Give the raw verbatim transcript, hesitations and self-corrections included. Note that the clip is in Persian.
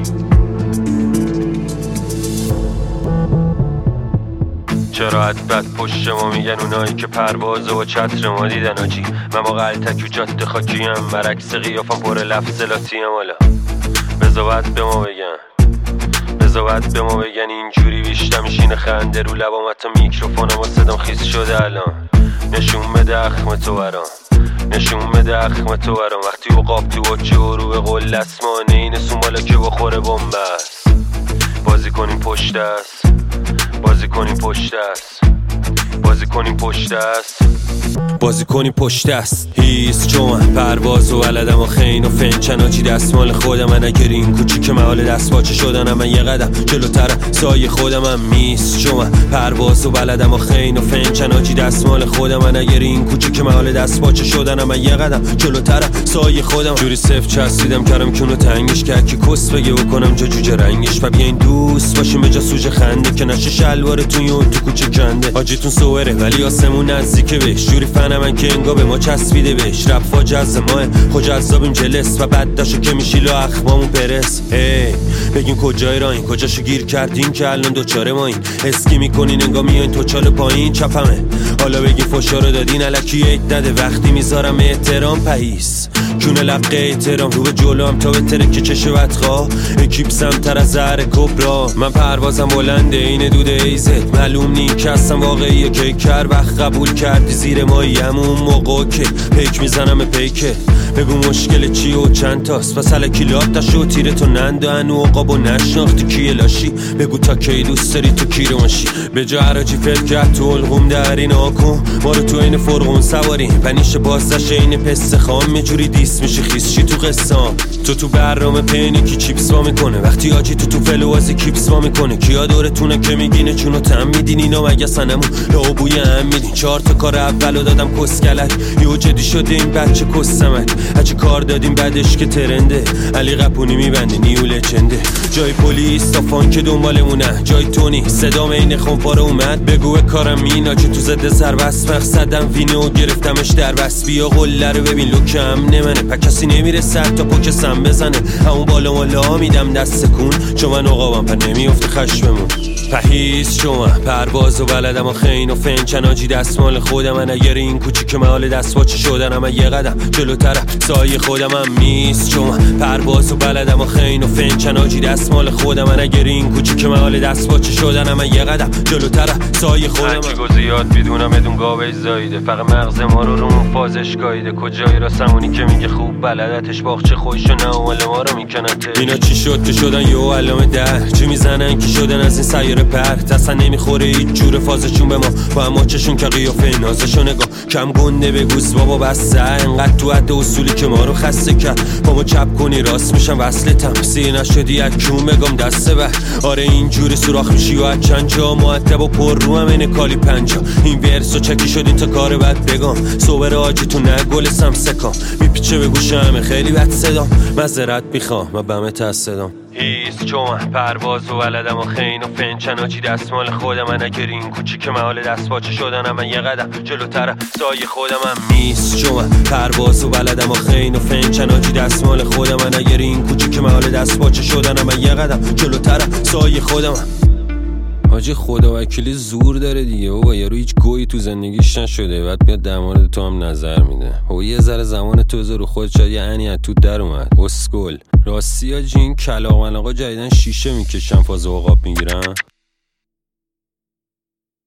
چرا بد پشت ما میگن اونایی که پرواز و چتر ما دیدن آجی. من با غلطک و جاده خاکیم، برعکس قیافم پر لفظ لاتیم. حالا بذار به ما بگن بذار به ما بگن اینجوری بیشتر میشینه خنده رو لبام، حتی میکروفونم و صدام خیس شده الان. نشون بده اخم تو برام، نشون بده اخم تو برام. وقتی عقاب تو بچه و رو به قل اسمانه این سومالا که بخوره بمبست. بازی کنیم پشت است، بازی کنیم پشت است، بازی کنیم پشت است، بازی کنیم پشت است. هیس چون پرواز و بلدم و خین و فنچن آجی دستمال خودم. من اگر این کوچیک محال دست باچه شدنم، من یه قدم جلوتر سایه خودم هم میست. چون پرواز و بلدم و خین و فنچن آجی دستمال خودم. من اگر این کوچیک محال دست باچه شدنم، من یه قدم جلوتر سایه خودم. جوری صفر چسبیدم کردم کونو تنگش که کی کس بگه بکنم جا جوجه رنگش. و بیاین دوست باشیم به جا سوژه خنده که نشه شلوارتون یون تو کوچه کنده. آجیتون سوره ولی آسمون نزدیکه بهش. جوری فنم من که انگا به ما چسبیده بهش. رفا جز ماه خود جذابیم جلس و بد داشو که میشیلو اخمامون پرس. هی بگین کجای راین کجاشو گیر کردین که الان دوچاره ما این اسکی میکنین انگا میاین تو چال پایین چپمه. حالا بگین فشا رو دادین الکی یک نده وقتی میذارم احترام پهیس. کونه لقه احترام رو به جلو هم تا بهتره که چشه بدخواه. اکیپ سمتر از زهر کبرا. من پروازم بلنده اینه دوده ایزت. معلوم نی که هستم واقعیه که کر وقت قبول کردی زیر مایی همون موقع که پیک میزنم پیکه. بگو مشکل چیه و چند تاست پس الکی لات داشت و تیره تو نند و انو عقاب و نشناختی کیه لاشی. بگو تا کی دوست داری تو کی رو ماشی. به جا عراجی فکر کرد تو الغم در این آکن. ما رو تو این فرغون سواریم پنیش بازدش این پس خام میجوری دیس میشه خیس چی تو قصام. تو تو برنامه پینی کی چیپس وا میکنه وقتی آجی تو تو فلوازی کیپس وا میکنه. کیا دورتونه که میگینه چونو تم میدین اینا مگه سنمون لابوی هم میدین. چهار تا کار اولو دادم کسکلک یو جدی شده این بچه کسمک. هرچی کار دادیم بعدش که ترنده علی قپونی میبنده نیو لچنده. جای پلیس تا فانک دنبالمونه جای تونی صدام این خونپاره اومد. بگو کارم مینا چه تو زده سر بس مقصدم وینه و گرفتمش در بس. بیا قله رو ببین لوکم نمنه پا کسی نمیره سر تا پوک سم بزنه. همون بالا مالا میدم دست کن چون من عقابم پر نمیافته خشممون. پهیز چون پرواز و بلدم و خین و فنچن آجی دستمال خودم. من اگر این کوچیک محال دست باچه شدنم، من یه قدم جلوتر سایه خودم هم میست. چون پرواز و بلدم و خین و فنچن آجی دستمال خودم. من اگر این کوچیک محال دست باچه شدنم، من یه قدم جلوتر سایه خودم. هرچی گو زیاد بیدونم بدون گاوه زایده. فقط مغز ما رو رو فازش گایده. کجایی را سمونی که میگه خوب بلدتش باخچه خویشو نه اومال ما رو میکنته. اینا چی شد که شدن یو علامه در چی میزنن که شدن از این سیاره پرت. اصلا نمیخوره هیچ جور فازشون به ما با هم چشون که قیافه نازشو نگاه. کم گنده بگوز بابا بسته انقدر تو حد اصولی که ما رو خسته کرد. با ما چپ کنی راست میشم وصلتم سیر نشدی اکیون بگم دسته بر. آره اینجوری سوراخ میشی و از چند جا معدب و پر رو هم اینه کالی پنجا. این ورسو چکی شد این تا کار بد بگم صبر آجی تو نه گل سمسکام. میپیچه به گوشم خیلی بد صدام مذرت میخوام من بمه تصدام. هیس چون پرواز و بلدم و خین و فنچن آجی دستمال خودم. من اگر این کوچیک محال دست باچه شدنم، من یه قدم جلوتر سایه خودم هم میست. چون پرواز و بلدم و خین و فنچن آجی دستمال خودم. من اگر این کوچیک محال دست باچه شدنم، من یه قدم جلوتر سایه خودم هم. حاجی خدا وکیلی زور داره دیگه بابا. یارو هیچ گویی تو زندگیش نشده بعد میاد در مورد تو هم نظر میده. و یه ذره زمان تو بذار رو خودت شاید یه عنی تو در اومد اسکل. راستی حاجی این کلاغ ملاقا جدیدن شیشه میکشن فاز عقاب میگیرن.